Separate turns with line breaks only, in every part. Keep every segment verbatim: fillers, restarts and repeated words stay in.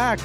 back.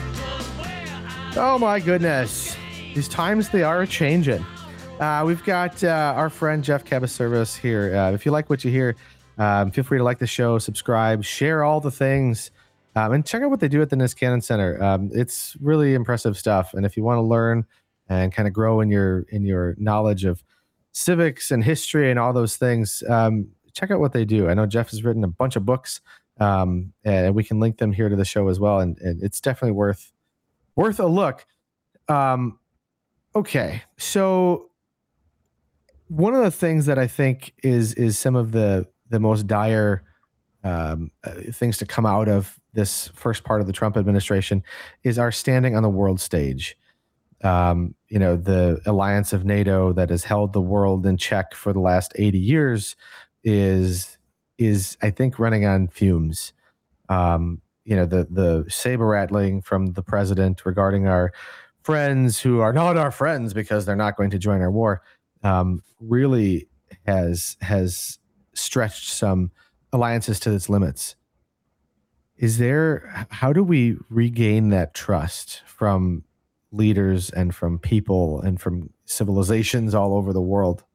Oh my goodness. These times, they are changing. Uh, we've got uh, our friend Jeff Cabaservis here. Uh, if you like what you hear, um, feel free to like the show, subscribe, share all the things, um, and check out what they do at the Niskanen Center. Um, it's really impressive stuff. And if you want to learn and kind of grow in your in your knowledge of civics and history and all those things, um, check out what they do. I know Jeff has written a bunch of books, um, and we can link them here to the show as well. And, and it's definitely worth worth a look. Um, okay, so one of the things that I think is is some of the the most dire um, uh, things to come out of this first part of the Trump administration is our standing on the world stage. Um, you know, the alliance of NATO that has held the world in check for the last eighty years is is I think running on fumes. Um, you know, the the saber rattling from the president regarding our friends who are not our friends because they're not going to join our war um, really has has stretched some alliances to its limits. Is there, how do we regain that trust from leaders and from people and from civilizations all over the world?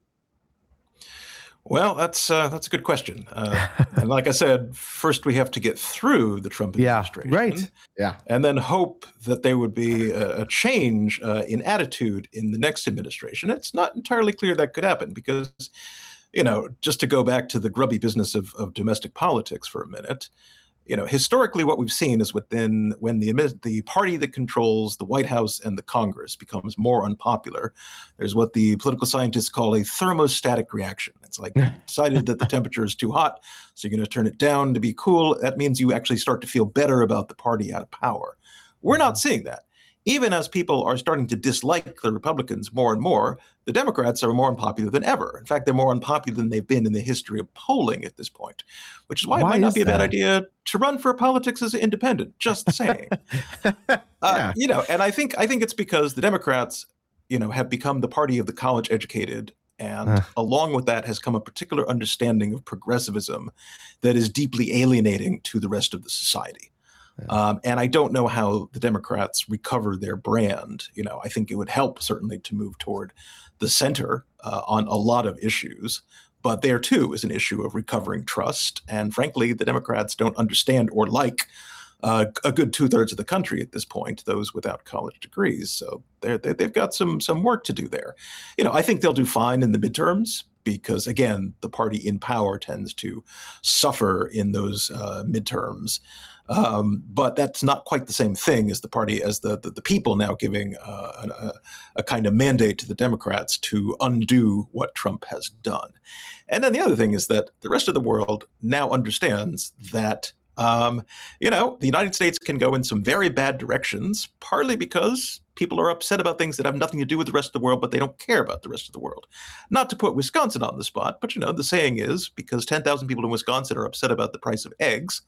Well, that's uh, that's a good question. Uh, and like I said, first we have to get through the Trump administration.
Yeah, right. Yeah.
And then hope that there would be a, a change uh, in attitude in the next administration. It's not entirely clear that could happen because, you know, just to go back to the grubby business of, of domestic politics for a minute, you know, historically what we've seen is within when the the party that controls the White House and the Congress becomes more unpopular, there's what the political scientists call a thermostatic reaction. It's like you decided that the temperature is too hot, so you're going to turn it down to be cool. That means you actually start to feel better about the party out of power. We're not seeing that. Even as people are starting to dislike the Republicans more and more, the Democrats are more unpopular than ever. In fact, they're more unpopular than they've been in the history of polling at this point, which is why, why it might not be that? a bad idea to run for politics as an independent, just saying. yeah. uh, you know, and I think I think it's because the Democrats, you know, have become the party of the college educated. And uh. along with that has come a particular understanding of progressivism that is deeply alienating to the rest of the society. Um, and I don't know how the Democrats recover their brand. You know, I think it would help certainly to move toward the center uh, on a lot of issues. But there, too, is an issue of recovering trust. And frankly, the Democrats don't understand or like uh, a good two thirds of the country at this point, those without college degrees. So they're, they're, they've got some some work to do there. You know, I think they'll do fine in the midterms because, again, the party in power tends to suffer in those uh, midterms. Um, but that's not quite the same thing as the party, as the the, the people now giving uh, a, a kind of mandate to the Democrats to undo what Trump has done. And then the other thing is that the rest of the world now understands that, um, you know, the United States can go in some very bad directions, partly because people are upset about things that have nothing to do with the rest of the world, but they don't care about the rest of the world. Not to put Wisconsin on the spot, but, you know, the saying is because ten thousand people in Wisconsin are upset about the price of eggs,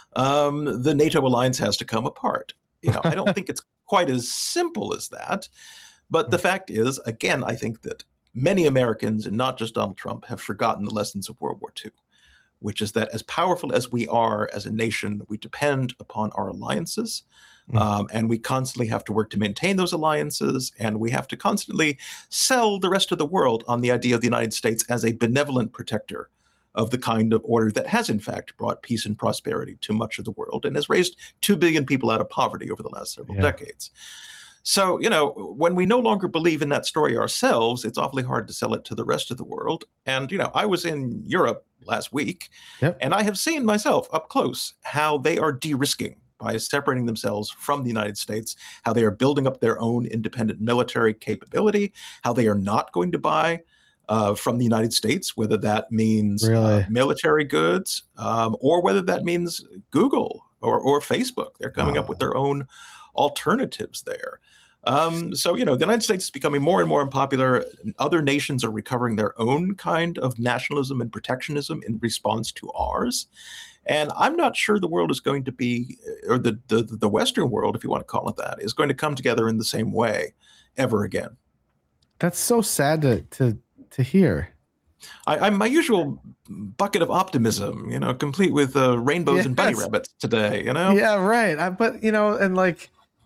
Um, the NATO alliance has to come apart. You know, I don't think it's quite as simple as that. But the fact is, again, I think that many Americans, and not just Donald Trump, have forgotten the lessons of World War Two, which is that as powerful as we are as a nation, we depend upon our alliances. Mm. Um, and we constantly have to work to maintain those alliances. And we have to constantly sell the rest of the world on the idea of the United States as a benevolent protector of the kind of order that has, in fact, brought peace and prosperity to much of the world and has raised two billion people out of poverty over the last several yeah. decades. So, you know, when we no longer believe in that story ourselves, it's awfully hard to sell it to the rest of the world. And, you know, I was in Europe last week, yep. and I have seen myself up close how they are de-risking by separating themselves from the United States, how they are building up their own independent military capability, how they are not going to buy Uh, from the United States, whether that means
really?
uh, military goods um, or whether that means Google or, or Facebook. They're coming wow. up with their own alternatives there. Um, so, you know, the United States is becoming more and more unpopular. Other nations are recovering their own kind of nationalism and protectionism in response to ours. And I'm not sure the world is going to be, or the, the, the Western world, if you want to call it that, is going to come together in the same way ever again.
That's so sad to to to hear.
I, I'm my usual bucket of optimism, you know, complete with uh, rainbows yes. and bunny rabbits today, you know?
Yeah, right. I, but, you know, and like,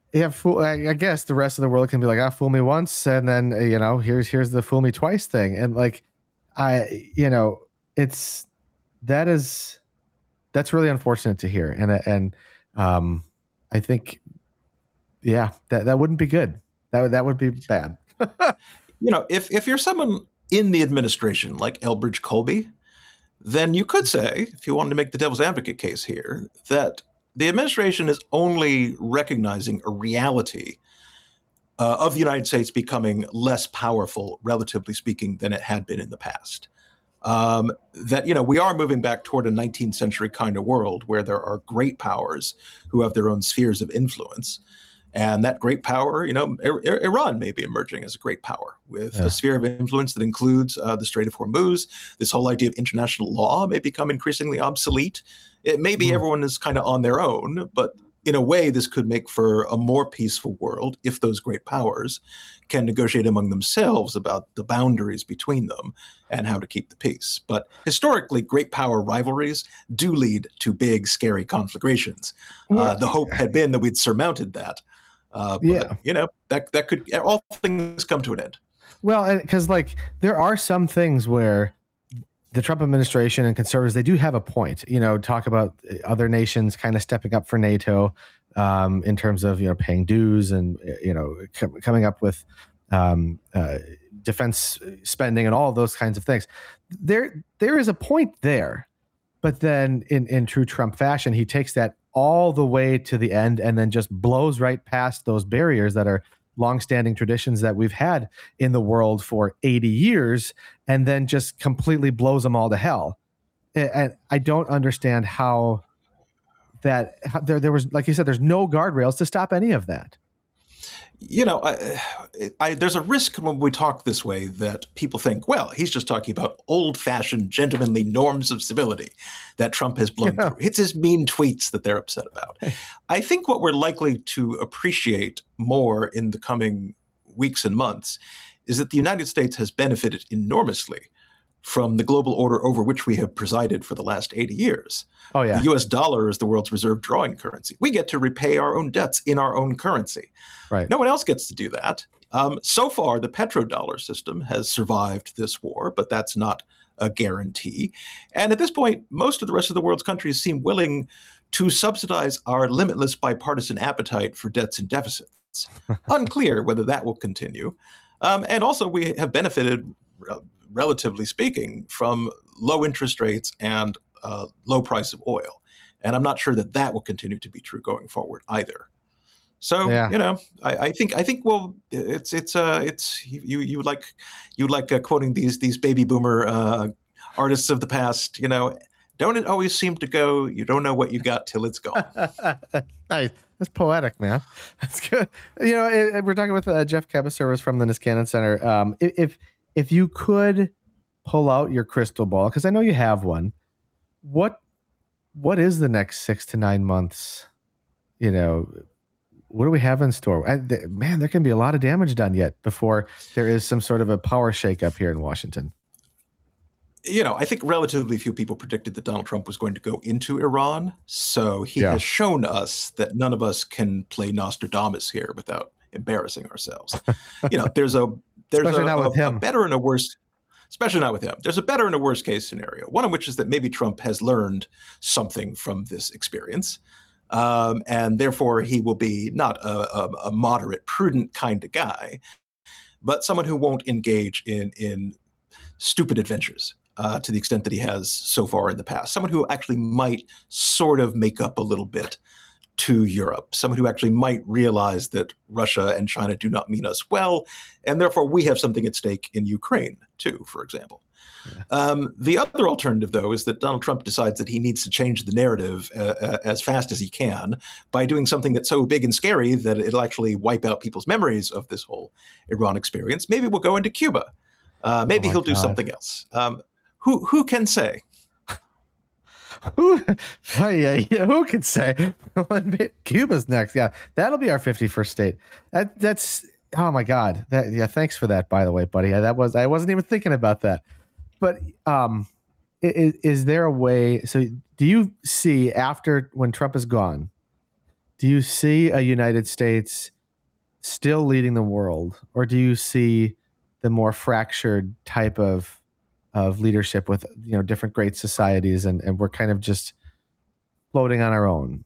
Yeah, fool, I, I guess the rest of the world can be like, "Ah, fool me once," and then uh, you know, here's here's the fool me twice thing, and like, I, you know, it's that is that's really unfortunate to hear, and and um, I think, yeah, that that wouldn't be good. That would that would be bad.
You know, if if you're someone in the administration like Elbridge Colby, then you could say, if you wanted to make the devil's advocate case here, that the administration is only recognizing a reality uh, of the United States becoming less powerful, relatively speaking, than it had been in the past. Um, that, you know, we are moving back toward a nineteenth century kind of world where there are great powers who have their own spheres of influence. And that great power, you know, I- Iran may be emerging as a great power with yeah. a sphere of influence that includes uh, the Strait of Hormuz. This whole idea of international law may become increasingly obsolete. It may be mm. everyone is kind of on their own, but in a way, this could make for a more peaceful world if those great powers can negotiate among themselves about the boundaries between them and how to keep the peace. But historically, great power rivalries do lead to big, scary conflagrations. Uh, the hope had been that we'd surmounted that. Uh, but, yeah, you know, that that could all things come to an end.
Well, because like there are some things where the Trump administration and conservatives, they do have a point. You know, talk about other nations kind of stepping up for NATO um, in terms of, you know, paying dues and, you know, com- coming up with um, uh, defense spending and all of those kinds of things. There, there is a point there, but then in in true Trump fashion, he takes that all the way to the end and then just blows right past those barriers that are longstanding traditions that we've had in the world for eighty years, and then just completely blows them all to hell. And I don't understand how that how there there was, like you said, there's no guardrails to stop any of that.
You know, I, I, there's a risk when we talk this way that people think, well, he's just talking about old-fashioned gentlemanly norms of civility that Trump has blown yeah. through. It's his mean tweets that they're upset about. I think what we're likely to appreciate more in the coming weeks and months is that the United States has benefited enormously from the global order over which we have presided for the last eighty years.
Oh, yeah.
The U S dollar is the world's reserve drawing currency. We get to repay our own debts in our own currency.
Right.
No one else gets to do that. Um, so far, the petrodollar system has survived this war, but that's not a guarantee. And at this point, most of the rest of the world's countries seem willing to subsidize our limitless bipartisan appetite for debts and deficits. Unclear whether that will continue. Um, and also, we have benefited, relatively speaking, from low interest rates and uh, low price of oil. And I'm not sure that that will continue to be true going forward either. So, yeah. you know, I, I think I think well, it's it's uh it's you you like you like uh, quoting these these baby boomer uh, artists of the past. You know, don't it always seem to go? You don't know what you got till it's gone.
Nice. That's poetic, man. That's good. You know, it, we're talking with uh, Jeff Cabaservis from the Niskanen Center. Um, if if you could pull out your crystal ball, because I know you have one, what what is the next six to nine months? You know, what do we have in store? And th- man, there can be a lot of damage done yet before there is some sort of a power shakeup here in Washington.
You know, I think relatively few people predicted that Donald Trump was going to go into Iran. So he
yeah.
has shown us that none of us can play Nostradamus here without embarrassing ourselves. You know, there's a there's a, a, a better and a worse, especially not with him. There's a better and a worse case scenario. One of which is that maybe Trump has learned something from this experience. Um, and therefore, he will be not a, a, a moderate, prudent kind of guy, but someone who won't engage in in stupid adventures uh, to the extent that he has so far in the past. Someone who actually might sort of make up a little bit to Europe. Someone who actually might realize that Russia and China do not mean us well, and therefore we have something at stake in Ukraine too, for example. Yeah. Um, the other alternative, though, is that Donald Trump decides that he needs to change the narrative uh, uh, as fast as he can by doing something that's so big and scary that it'll actually wipe out people's memories of this whole Iran experience. Maybe we'll go into Cuba. Uh, maybe oh he'll God. do something else. Um, who who can say?
Who, oh yeah, yeah, who can say? Cuba's next. Yeah, that'll be our fifty-first state. That that's oh my God. That yeah. Thanks for that, by the way, buddy. That was I wasn't even thinking about that. But um, is, is there a way? So, do you see after when Trump is gone, do you see a United States still leading the world, or do you see the more fractured type of of leadership with, you know, different great societies, and, and we're kind of just floating on our own?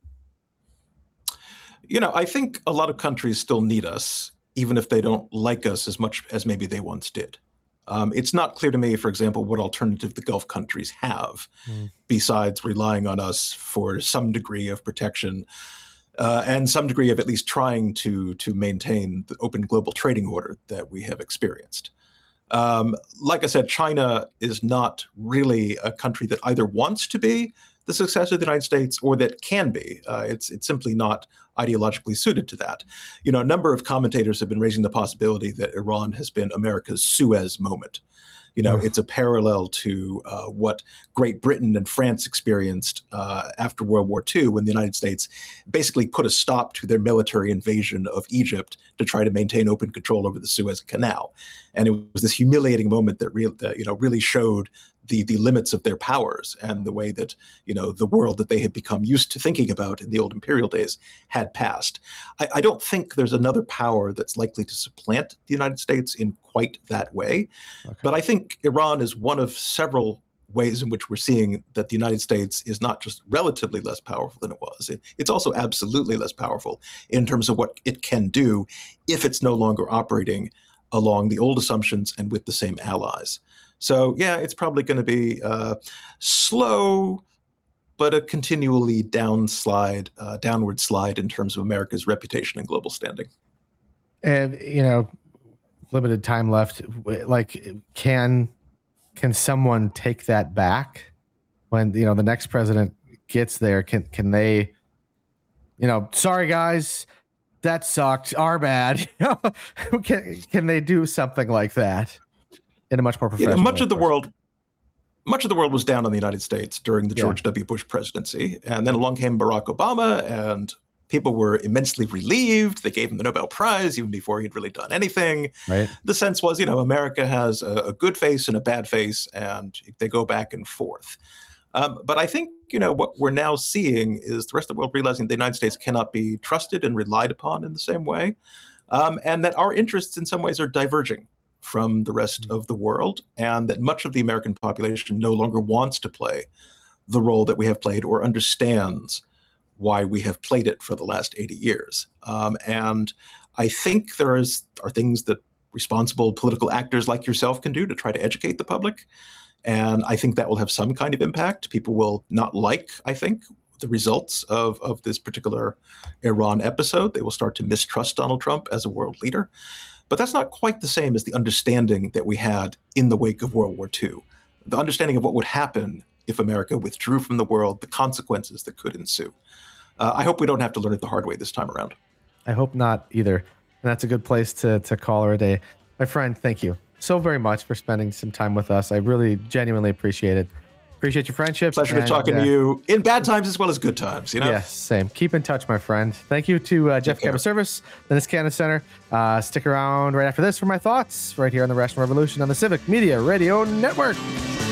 You know, I think a lot of countries still need us, even if they don't like us as much as maybe they once did. Um, it's not clear to me, for example, what alternative the Gulf countries have mm. besides relying on us for some degree of protection uh, and some degree of at least trying to, to maintain the open global trading order that we have experienced. Um, like I said, China is not really a country that either wants to be the successor of the United States or that can be. Uh, it's it's simply not ideologically suited to that. You know, a number of commentators have been raising the possibility that Iran has been America's Suez moment. You know, it's a parallel to uh, what Great Britain and France experienced uh, after World War Two, when the United States basically put a stop to their military invasion of Egypt to try to maintain open control over the Suez Canal. And it was this humiliating moment that, real, that you know, really showed the the limits of their powers and the way that, you know, the world that they had become used to thinking about in the old imperial days had passed. I, I don't think there's another power that's likely to supplant the United States in quite that way. Okay. But I think Iran is one of several ways in which we're seeing that the United States is not just relatively less powerful than it was. It, it's also absolutely less powerful in terms of what it can do if it's no longer operating along the old assumptions and with the same allies. So, yeah, it's probably going to be uh, slow, but a continually downslide, uh, downward slide in terms of America's reputation and global standing.
And, you know, limited time left. Like, can can someone take that back when, you know, the next president gets there? Can can they, you know, sorry guys, that sucked, our bad. can can they do something like that in a much more professional?
You know, much of the world, much of the world was down on the United States during the George yeah. W. Bush presidency, and then along came Barack Obama, and people were immensely relieved. They gave him the Nobel Prize even before he'd really done anything.
Right.
The sense was, you know, America has a, a good face and a bad face, and they go back and forth. Um, but I think, you know, what we're now seeing is the rest of the world realizing the United States cannot be trusted and relied upon in the same way, um, and that our interests in some ways are diverging from the rest of the world, and that much of the American population no longer wants to play the role that we have played or understands why we have played it for the last eighty years. Um, and I think there is, are things that responsible political actors like yourself can do to try to educate the public. And I think that will have some kind of impact. People will not like, I think, the results of, of this particular Iran episode. They will start to mistrust Donald Trump as a world leader. But that's not quite the same as the understanding that we had in the wake of World War Two. The understanding of what would happen if America withdrew from the world, the consequences that could ensue. Uh, I hope we don't have to learn it the hard way this time around.
I hope not either. And that's a good place to, to call her a day. My friend, thank you so very much for spending some time with us. I really genuinely appreciate it. Appreciate your friendship.
Pleasure and, talking uh, to you in bad times as well as good times. You know.
Yes, same. Keep in touch, my friend. Thank you to uh, Jeff Cabot Service, the Niskanen Center. Uh, stick around right after this for my thoughts right here on the Rational Revolution on the Civic Media Radio Network.